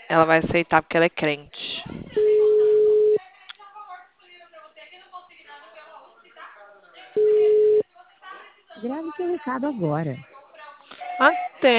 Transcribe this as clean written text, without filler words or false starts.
Ela vai aceitar porque ela é crente. Grave seu recado agora. Ah,